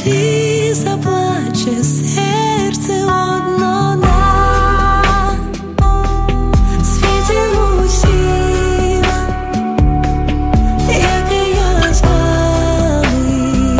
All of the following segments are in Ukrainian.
Чи заплаче серце одно на світі усім, яке я з вами.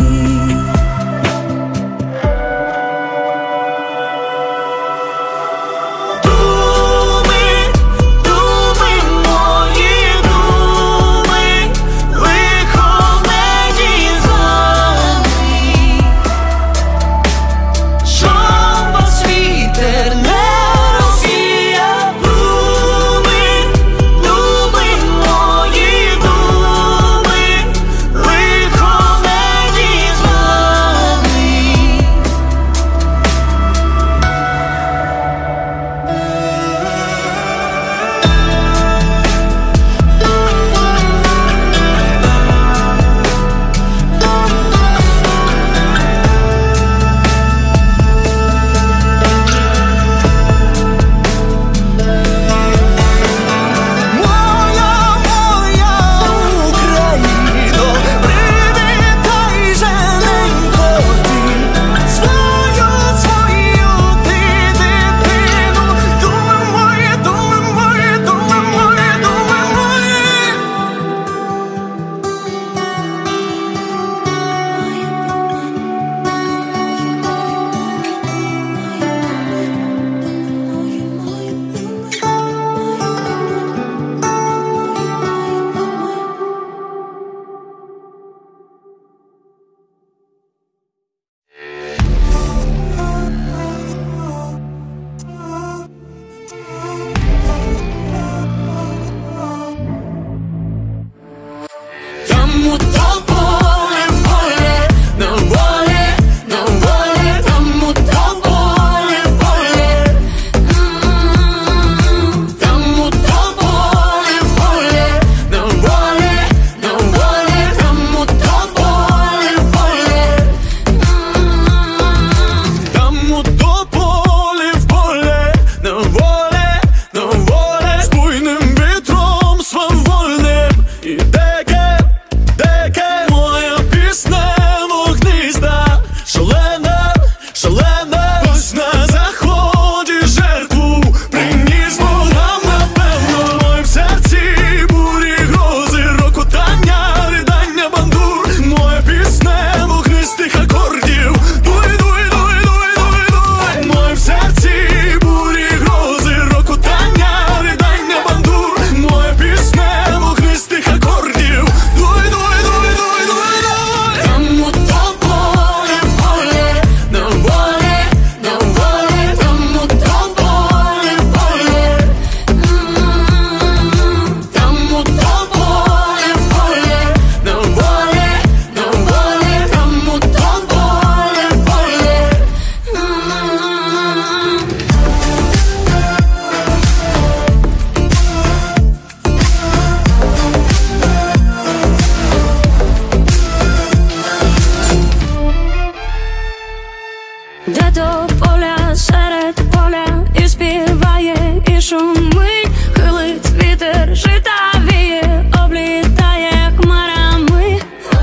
Де-то поля, серед поля і співає, і шумить, хилить вітер, жита віє, облітає хмарами.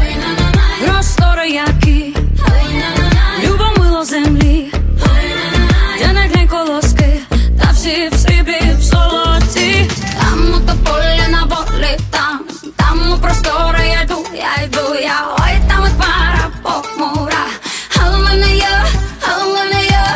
Простори які, любомило землі, де не глянь колоски, та всі в сріблі, в золоті. Там у то поле на волі, там у простори я йду, ой, там от пара похмура. Але в мене є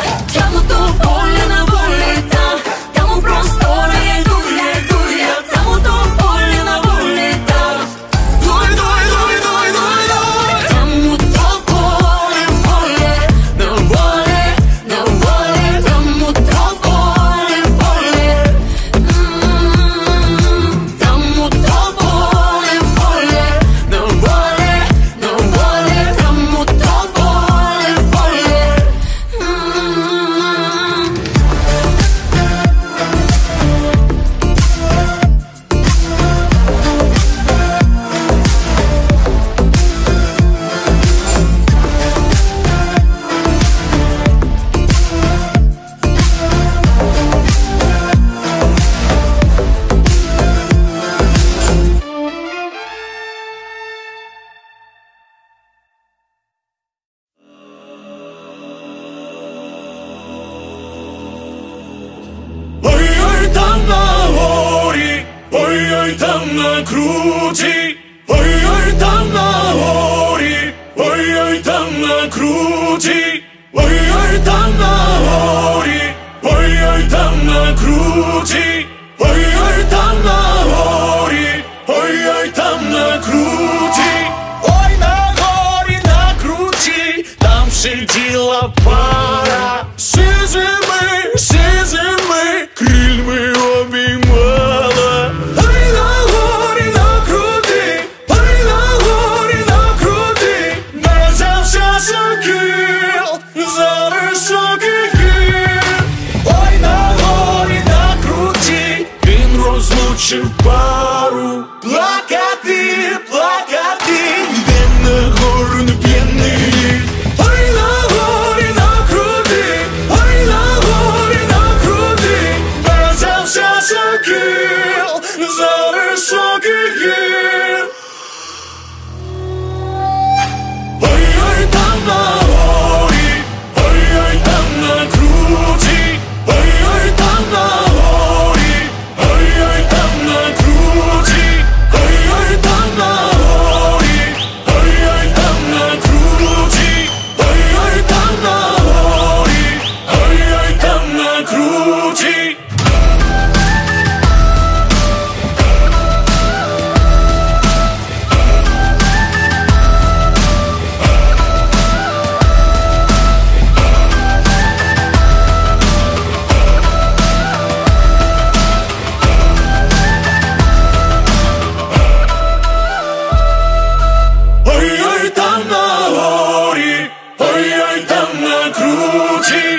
круті, ой-ой, там на горі, ой-ой, там на круті, ой-ой, там на горі, ой-ой, там на круті, ой-ой, там на горі, ой-ой, там на круті, ой, на горі, на круті, там сиділа пара, сизими крильми обіймала. Ой, на горі, на круті, ой, на горі, на круті, не взявся сокіл за високий гір. Ой, на горі, на круті, він розлучив пару. Плакати, плакати, йдем на гору, не п'яний. Ой, на горі, на круті, ой, на горі, на круті, не взявся сокіл за високий гір. Ой-ой, там на горі, ой-ой, там на круті, ой-ой, там на горі, ой-ой, там на круті, ой-ой, там на горі, ой-ой, там на круті, ой-ой, там на горі, ой-ой, там на круті. Ой-ой, там на горі, ой-ой, там на круті.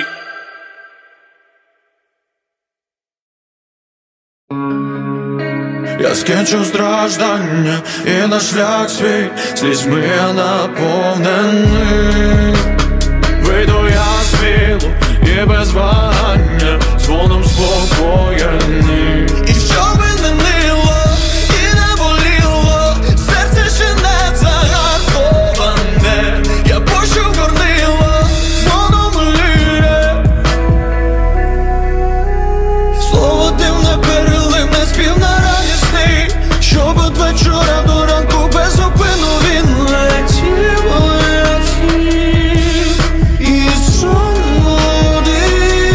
Я скінчу страждання і на шлях свій слізьми я наповнений. Вийду я світло і без вагання, дзвоном спокоєний. І щоби не нило, і не боліло, серце ще не загартоване, я пущу в горнило, дзвоном ліре. Слово дивне, переливне, спів на радісний, щоб від вечора до ранку без зупину він летів, летів. І сон молодий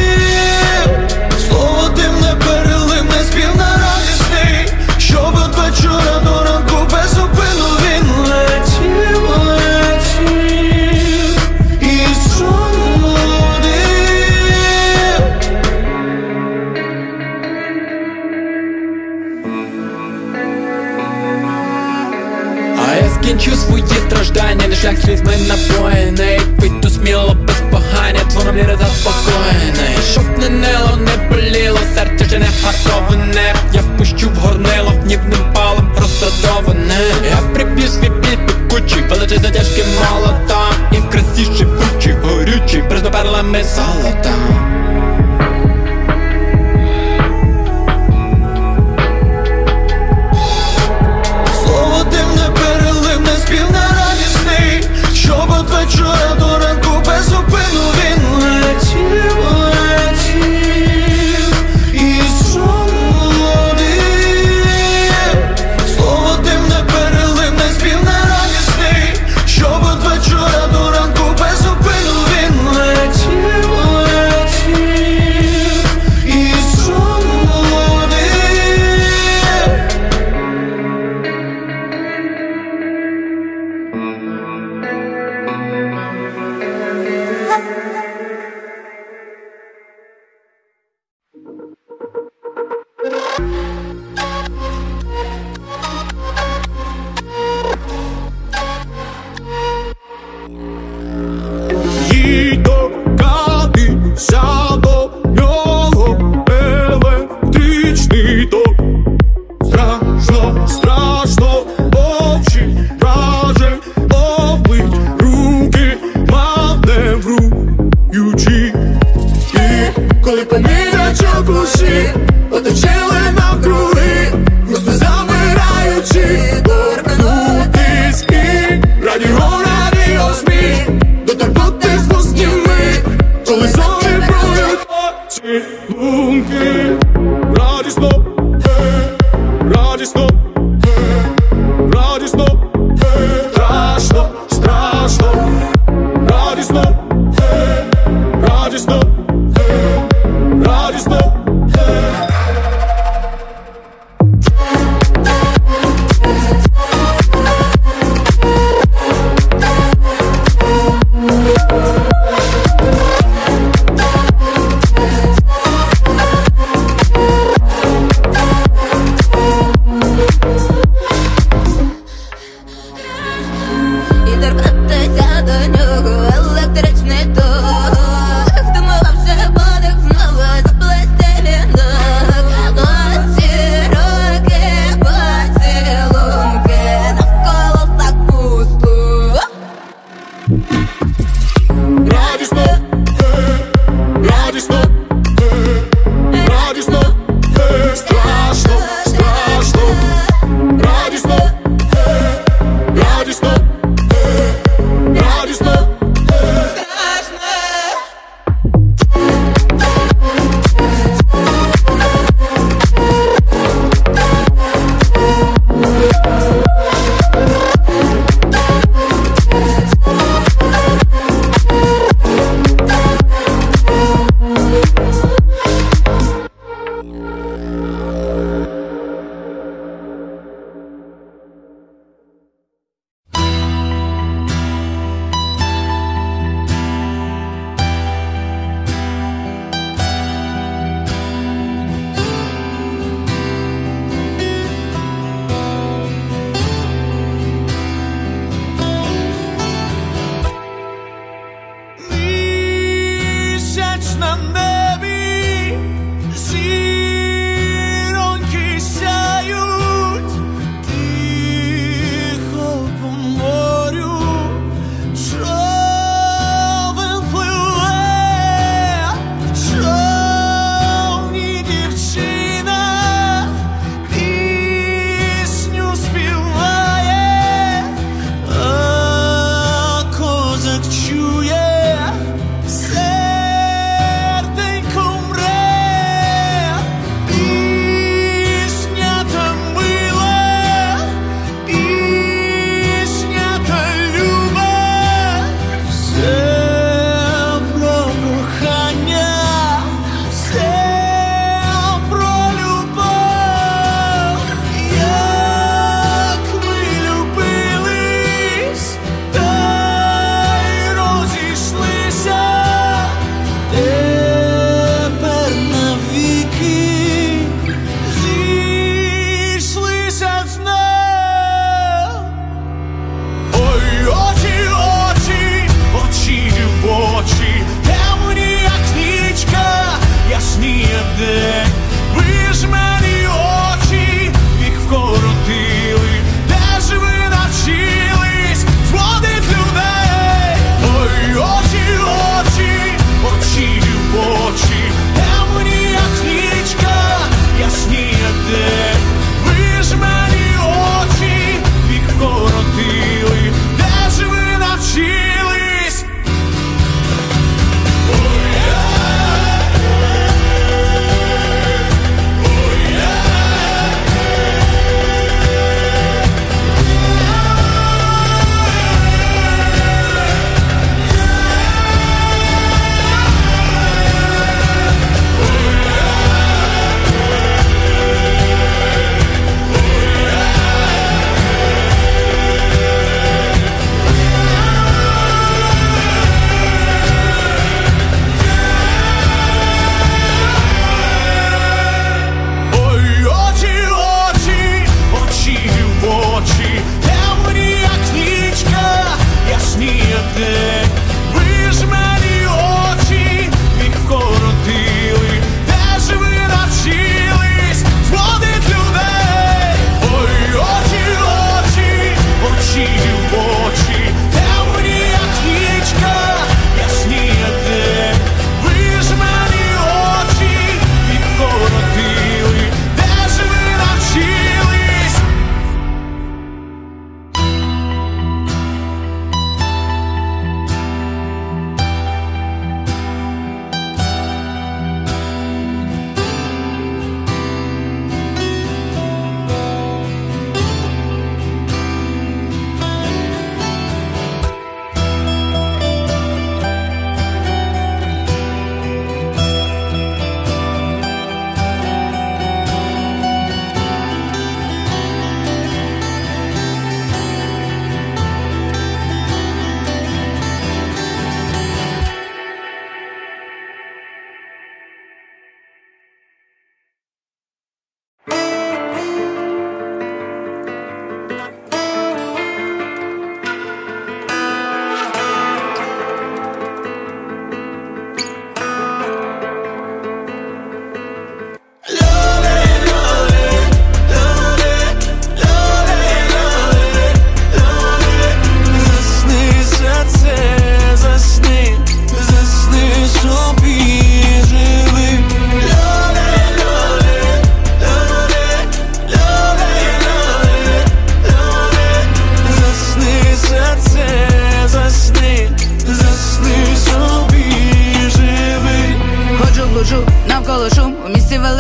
радісно, радісно, радісно. І торкатися до нього електричний ток. Втомував вже подих, знову заплести вінок. Оці роки поцілунки, навколо так пусто. Радісно, радісно, радісно, страшно, страшно, радісно, радісно, радісно, Страшно. Місяць на небі, зіроньки сяють, тихо по морю човен пливе, в човні дівчина пісню співає, а козак чує серце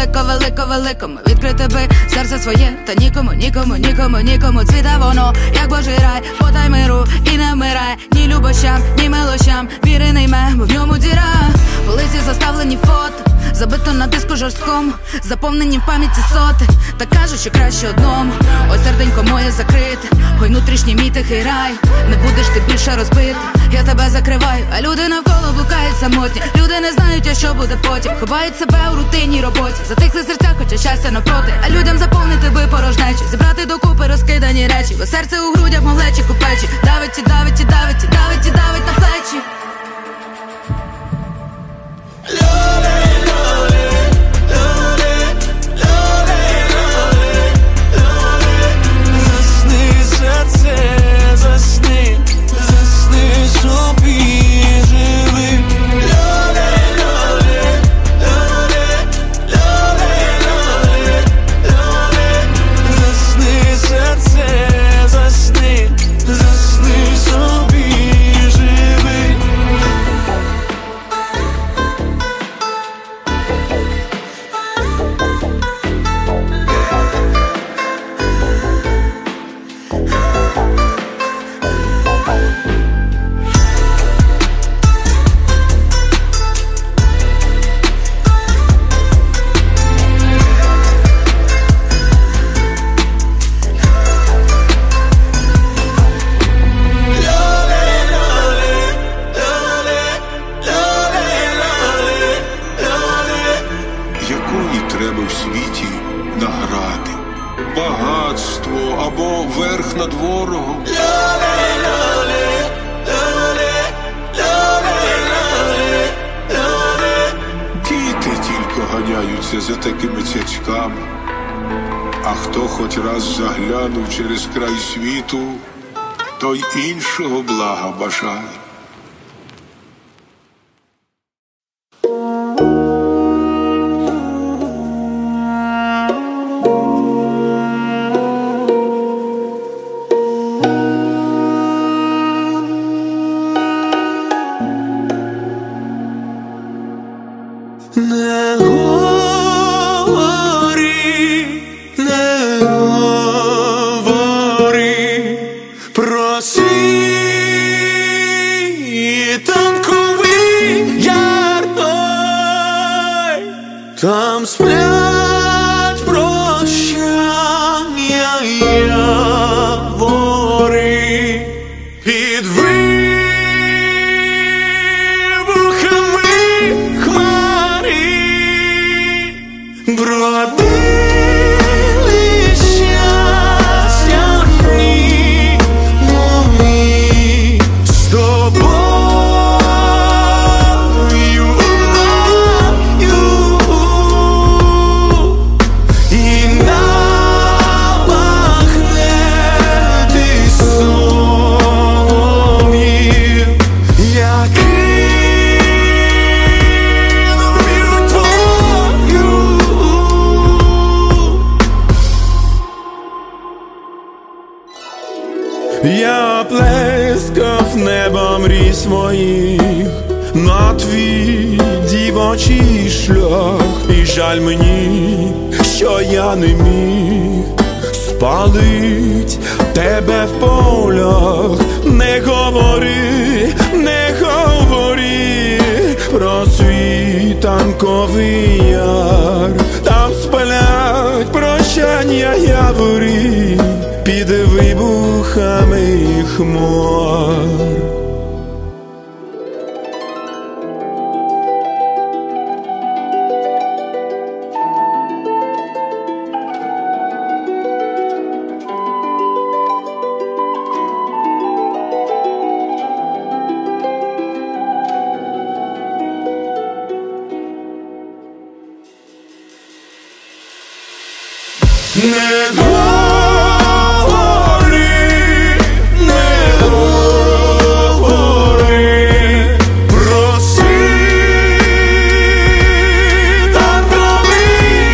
велико-велико-великому. Відкрити би серце своє, та нікому цвіте воно, як Божий рай. Подай миру і не вмирай, ні любощам, ні милощам. Віри не йме, бо в ньому діра. Полиці заставлені фото, забито на диску жорсткому, заповнені в пам'яті соти. Та кажуть, що краще одному. Ось серденько моє закрите, ой внутрішній мій тихий рай. Не будеш ти більше розбити, я тебе закриваю. А люди навколо блукають самотні. Люди не знають, а що буде потім. Ховають себе у рутинній роботі. Затихли серця, хоча щастя навпроти. А людям заповнити би порожнечі, зібрати докупи розкидані речі. Бо серце у грудях моглечі купечі. Давить і давить і давить і давить і давить на плечі. Засни собі, живи. Засни серце, засни собі, живи. Якої треба в світі награди? Багатство або верх над ворогом? Діти тільки ганяються за такими цяцьками. А хто хоч раз заглянув через край світу, той іншого блага бажає. Не говори про світанковий ярмарок. Там сплять прощання явори під вибухами хмари. Бродили щастя дні мої з тобою і напахне солов'їв, який любив твою. Я плескав небом ріс моїх на твій дівочий шлях, і жаль мені, що я не міг спалить тебе в полях. Не говори про світанковий яр. Там сплять прощання явори під вибухами хмар. Не говори про світанковий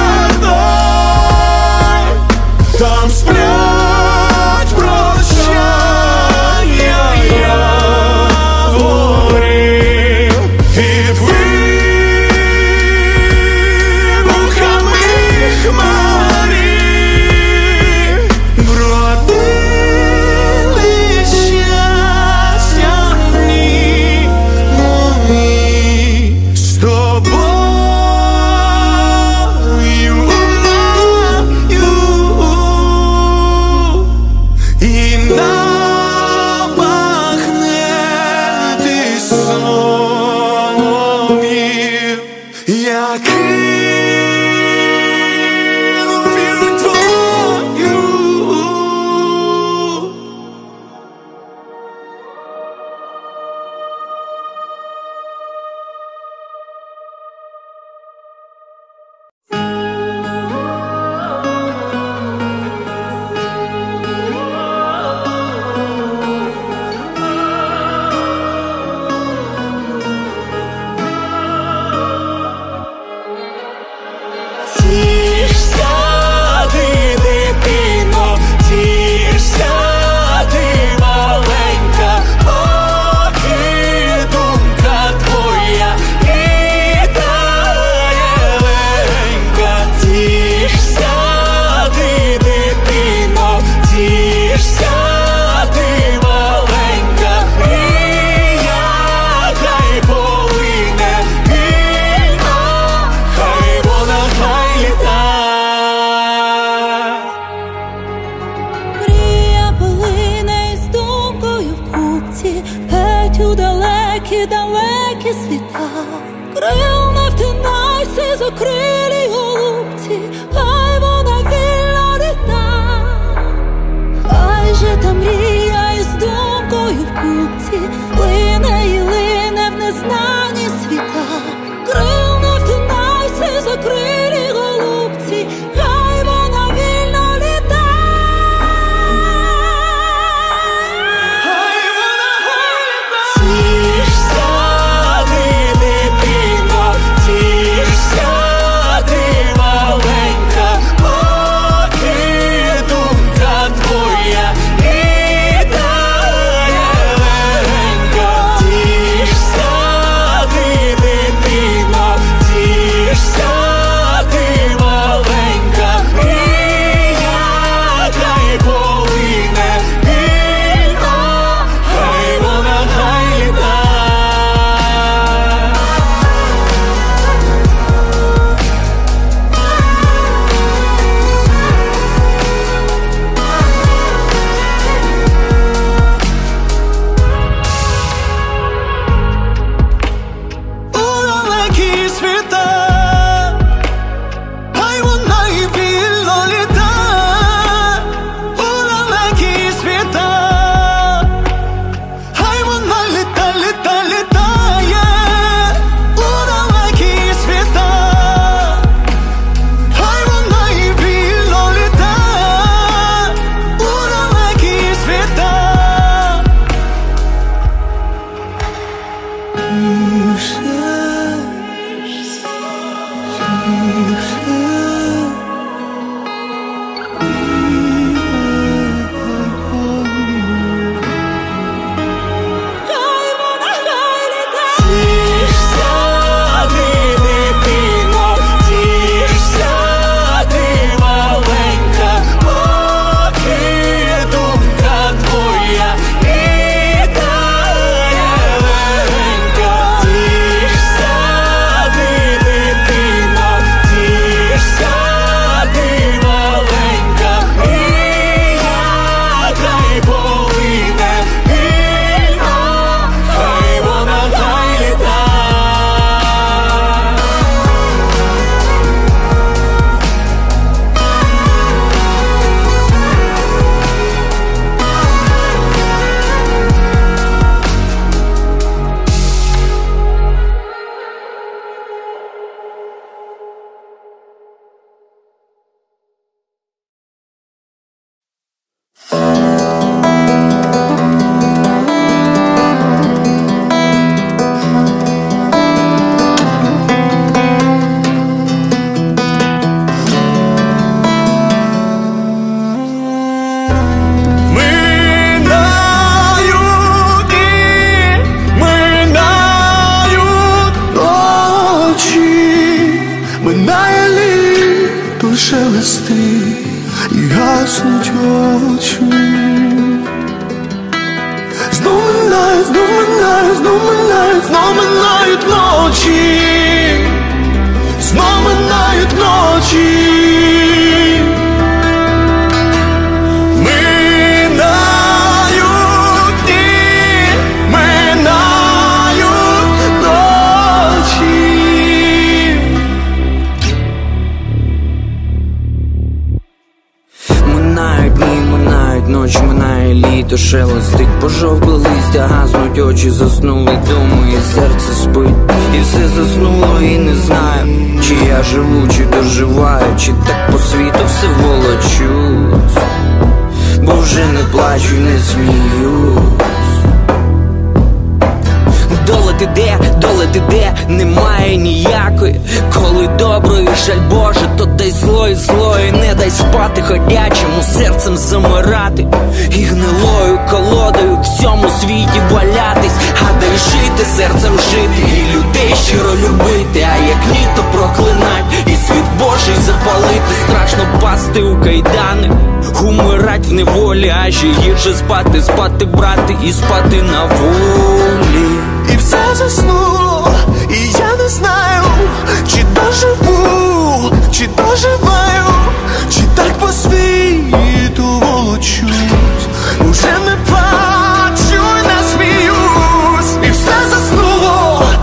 ярмарок. Там сплять прощання явори під вибухами далекі світа. Крил не втинай, сизокрилій голубці, хай вона вільно літа. Хай же та мрія із думкою в купці лине і лине в незнані світа. Крил не втинай, сизокрилій голубці, хай вона вільно літа. Хай вона літа. Тішся ти, дитино, тішся ти, маленька, поки думка твоя літає легенько. Тішся ти, дитино, тішся ти, маленька, мрія хай полине вільно, хай вона хай літа. У далекі світа, хай вона і вільно літа. У далекі світа, хай вона літа, літа, літає. У далекі світа, хай вона і вільно літа. У далекі світа. Хай вона хай літа. Тішся ти, дитино, тішся ти, маленька, поки думка твоя літає легенько. Тішся ти, дитино, тішся ти, маленька, мрія хай полине вільно, хай вона хай літа. Минає літо, шелести і гаснуть очі. Знов минає, знов минає, знов минає, знов минають ночі. Знов минають ночі. Минають дні, минають ночі. Минають дні, минають ночі, минає літо, шелестить пожовкле листя, гаснуть очі, заснули думи, і серце спить. І все заснуло, і не знаю, чи я живу, чи доживаю, чи так по світу все волочусь, бо вже не плачу, не сміюсь. Доля ти де, немає ніякої. Коли доброї жаль Боже, то дай злої, не дай спати ходячому серцем замирати і гнилою колодою в цьому світі валятись. А дай жити, серцем жити, і людей щиро любити. А як ні, то проклинать, і світ Божий запалити. Страшно пасти у кайдани, умирать в неволі, а ще гірше спати, брати, і спати на волі. І все заснуло, і я не знаю, чи доживу, чи доживаю, чи так по світу волочусь. Уже не плачу, не сміюсь. І все заснуло,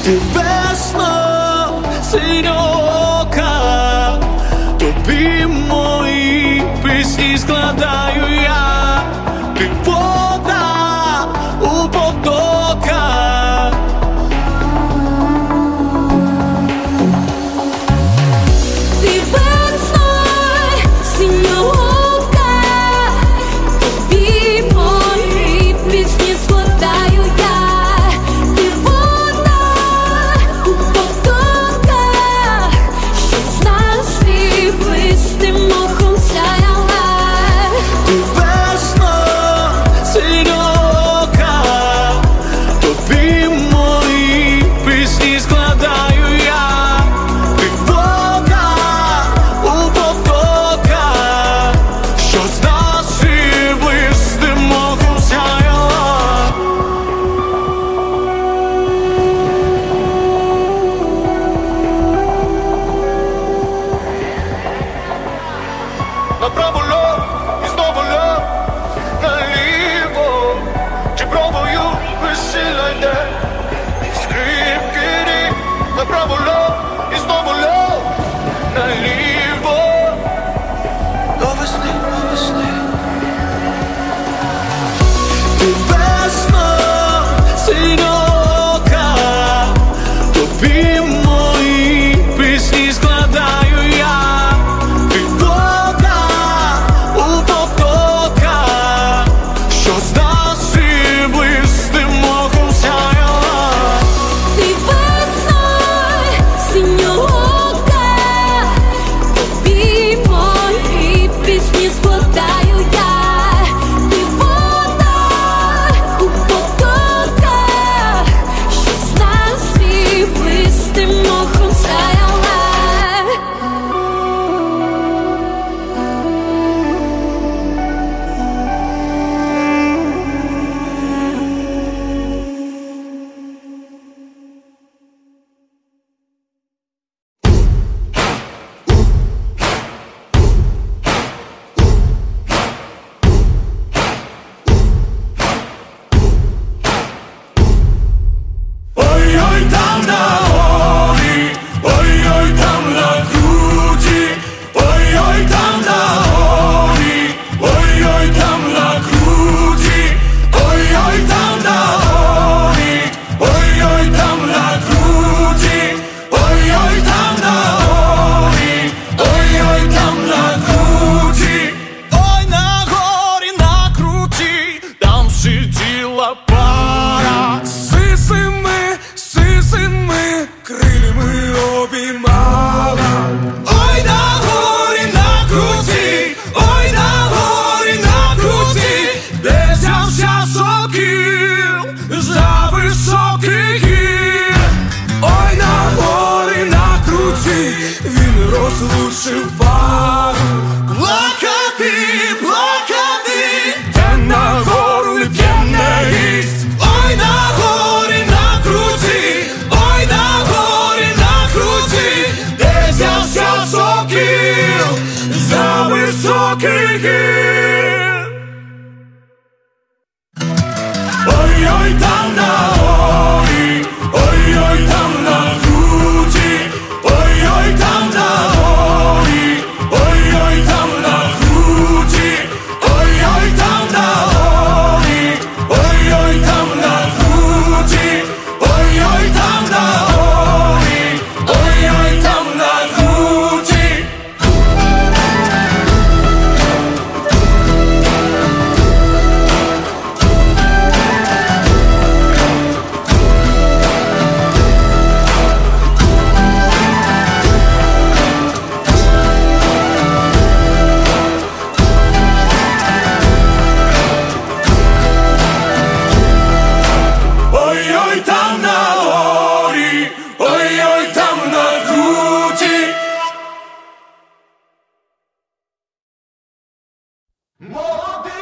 Ти весно синьока, тобі мої пісні складаю я, ти вода у потоках. Ти весно синьока, тобі мої пісні складаю я. Направо льов і знову льов, наліво, чи пробую весілля йде, скрипки рік, направо льов і знову льов, наліво, до весни, до весни. Ти весно синьока, тобі мої пісні складаю я. Розлучив пару, плакати, плакати, де на горлі п'яне гість. Ой, на горі, на круті, ой, на горі, на круті, де взявся сокіл за високий гір. Ой-ой, там на горі, ой-ой, там на круті, ой-ой, там на горі, ой-ой, там на круті, ой-ой, там на горі, ой-ой, там на круті, ой-ой, там на горі, ой-ой, там на круті. Ой-ой, там на горі, ой-ой, там на круті. Молоді,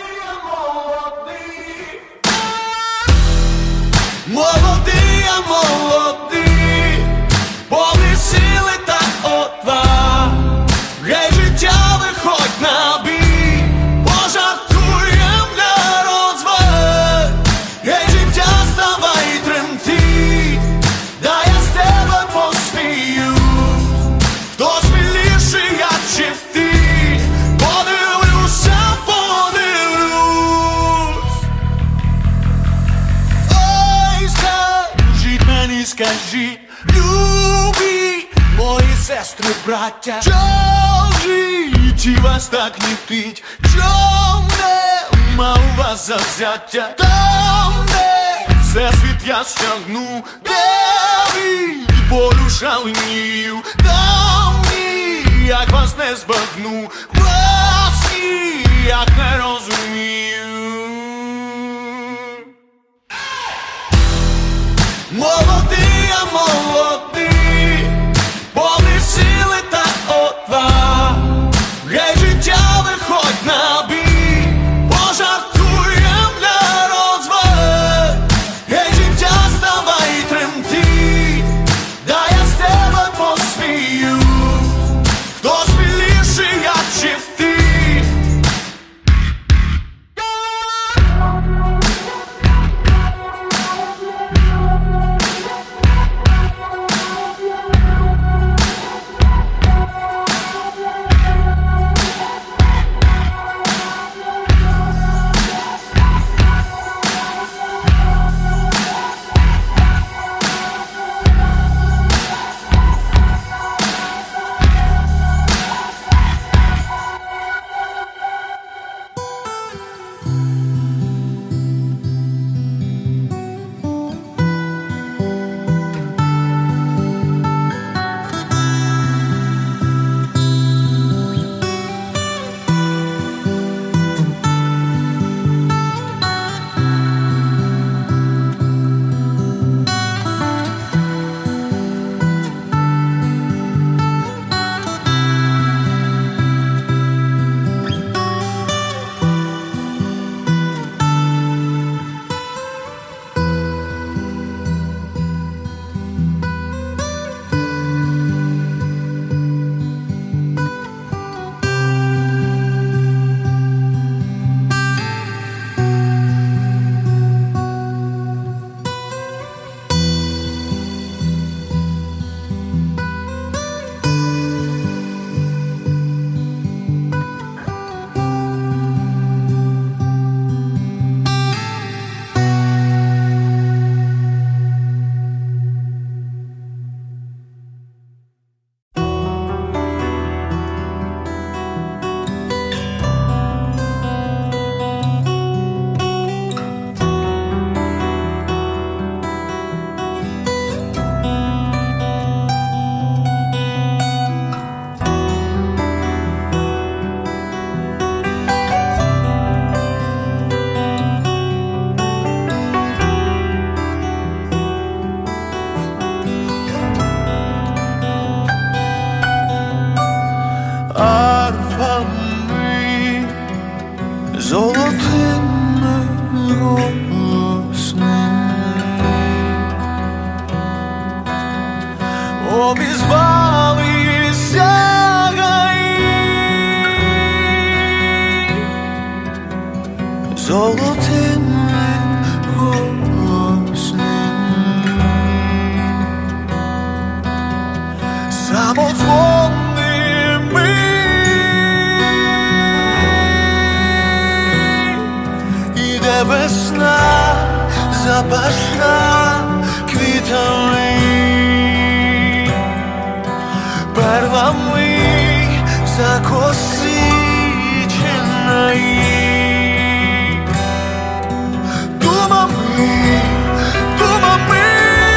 молоді, молоді, молоді, повні сили та отваг. Гей, життя, виходь на бій, пожартуєм для розваг. Гей, життя, ставай, тремтіть, дай я скажіть, любі мої сестри, браття, що в житті вас так нітить, що нема у вас завзяття, там, де всесвіт я стягну, де від болю шаленію, там ніяк вас не збагну, вас ніяк не розумію. Молодий, а молодий, повний сили та отваг, гей, життя, виходь на бій, пожартуєм для розваг, гей, життя, ставай і тремтіть, дай я з тебе посмію, хто сміліший, як чи ти. Золотими голосами обізвалися гаї, золотими голосами самозвонними. Весна запашна квітами, перлами закосиченої, думами, думами,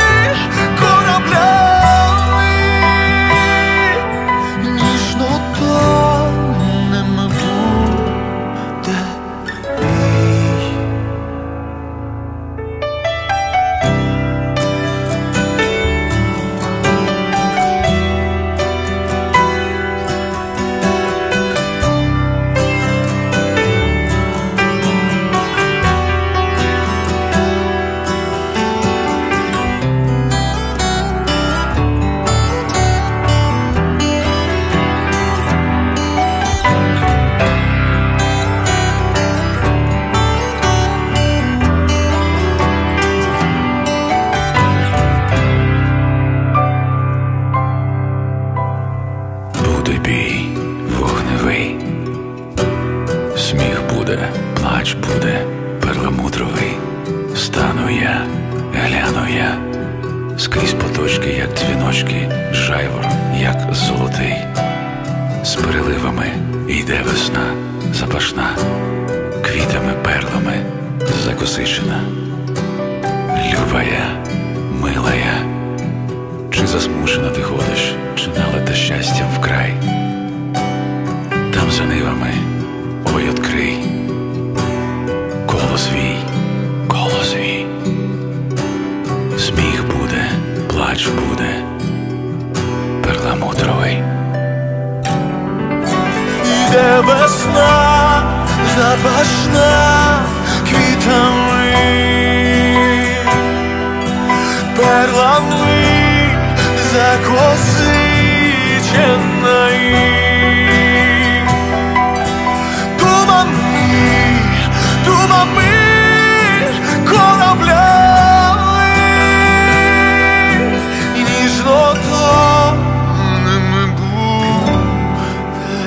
кораблями, ніжно тонем буде. Плач буде перламутровий, стану я, гляну я, скрізь поточки, як дзвіночки, жайвор, як золотий. З переливами йде весна запашна, квітами, перлами закосичена. Любая, милая, чи засмучена ти ходиш, чи налита щастям вкрай? Там за нивами, ой, открий коло свій. Сміх буде, плач буде, перламутровий. Йде весна запашна, квітами, перлами закосичена. Думами кораблями і ніжно тонемо буде.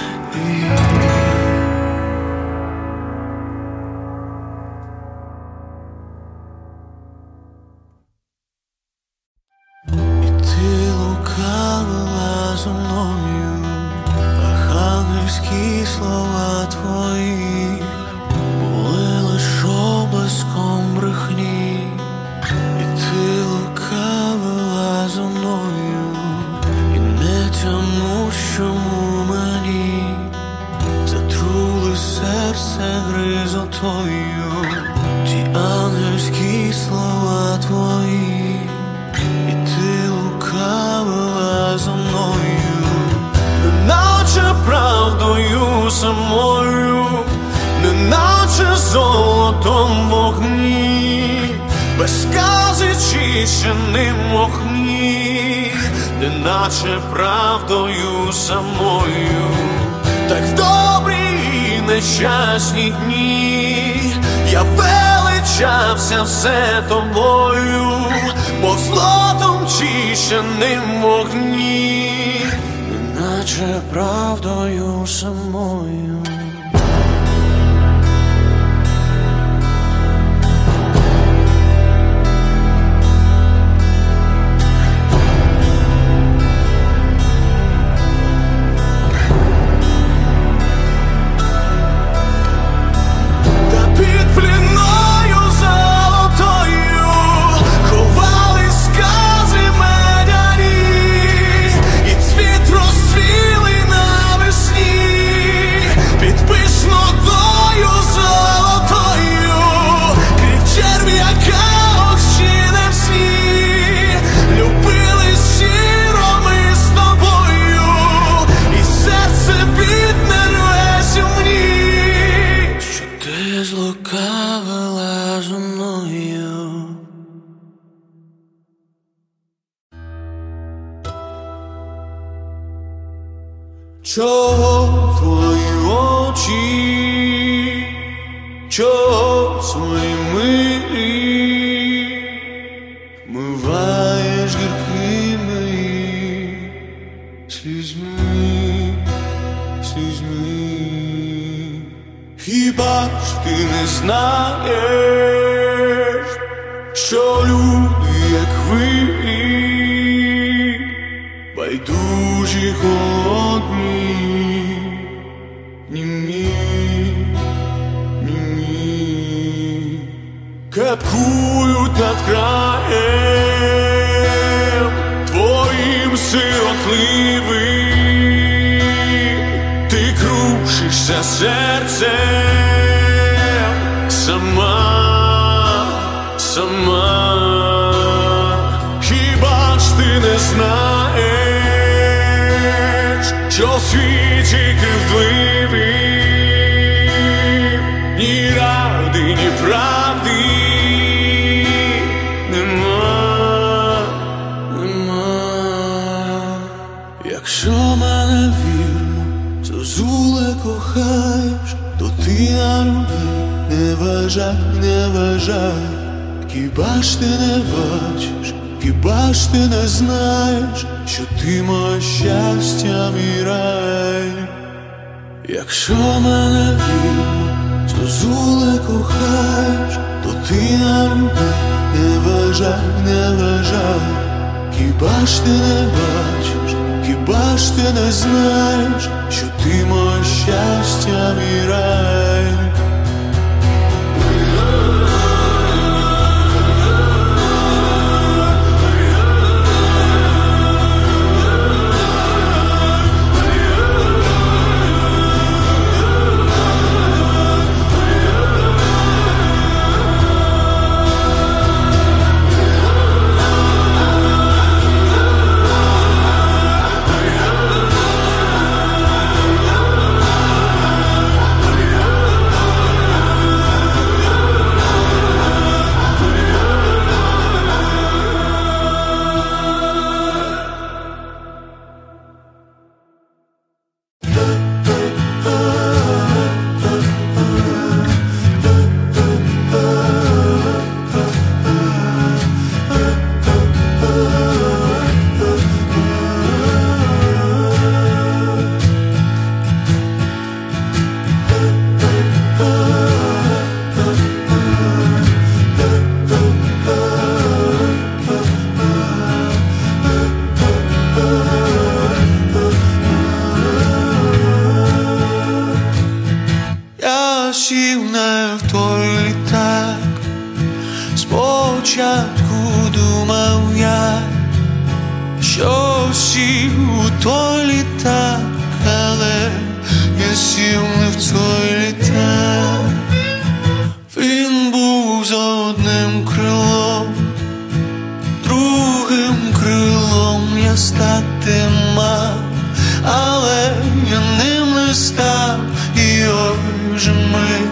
І ти лукавила зо мною, ангельські слова твої були лиш облиском брехні. І ти лукавила зо мною, і не тямущому мені затрули серце гризотою ті ангельські слова твої. І ти лукавила зо мною, неначе правдою самою, неначе золотом вогні, без скази чищеним огні, неначе правдою самою. Так в добрі і нещасні дні я величався все тобою, мов злотом чищеним вогні, неначе правдою самою. Чого твої очі, чого свої милі миваєш гіркими слізьми, слізьми? Хіба ж ти не знаєш, що люди, як хвилі, байдужі, холодні, німі, німі, кепкують над краєм твоїм сиротливим, ти крушишся серцем сама, сама. Хіба ж ти не знаєш, що в світі кривдливі ні ради, ні правди нема, нема. Якщо мене вірно, зозуле кохаєш, то ти на людей не вважай, не вважай. Хіба ж ти не бачиш, хіба ж ти не знаєш, що ти моє щастя, мій рай? Якщо мене вірно, зозуле кохаєш, то ти на людей не вважай. не лежав. Хіба ж ти не бачиш, хіба ж ти не знаєш, що ти моє щастя, мій рай? Сів не в той літак, спочатку думав я, що сів у той літак, але я сів не в той літак. Він був за одним крилом, другим крилом я стати мав, але я ним не став, і ой же ми